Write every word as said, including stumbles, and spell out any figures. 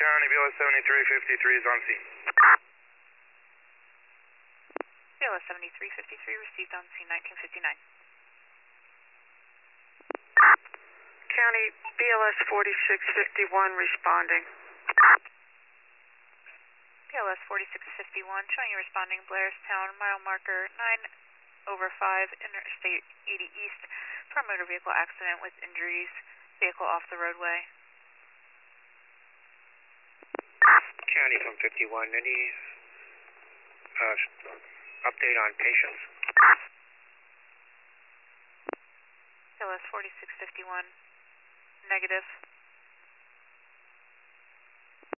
County, B L S seventy-three fifty-three is on scene. B L S seventy-three fifty-three received on scene nineteen fifty-nine. County, B L S forty-six fifty-one responding. B L S forty-six fifty-one, showing you responding Blairstown, mile marker nine over five, Interstate eighty East, for a motor vehicle accident with injuries, vehicle off the roadway. County from fifty-one, any uh, update on patients? B L S forty-six fifty-one, negative.